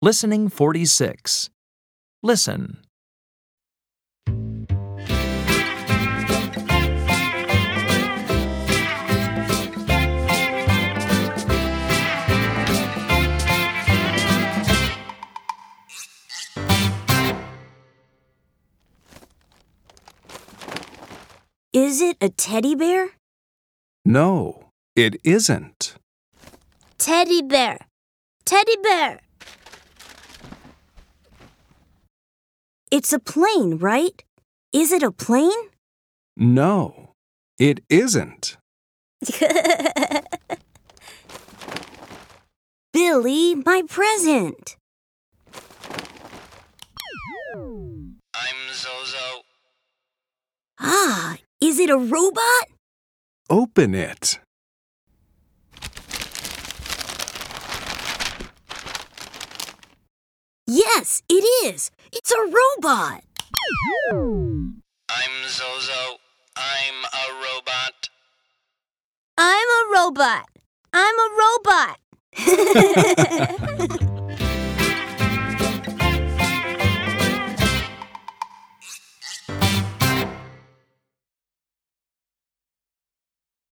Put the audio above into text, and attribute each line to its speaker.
Speaker 1: Listening 46. Listen.
Speaker 2: Is it a teddy bear?
Speaker 3: No, it isn't.
Speaker 2: Teddy bear. Teddy bear. It's a plane, right? Is it a plane?
Speaker 3: No, it isn't.
Speaker 2: Billy, my present.
Speaker 4: I'm Zozo.
Speaker 2: Ah, is it a robot?
Speaker 3: Open it.
Speaker 2: Yes, it is. It's a robot.
Speaker 4: I'm Zozo. I'm a robot.
Speaker 2: I'm a robot. I'm a robot.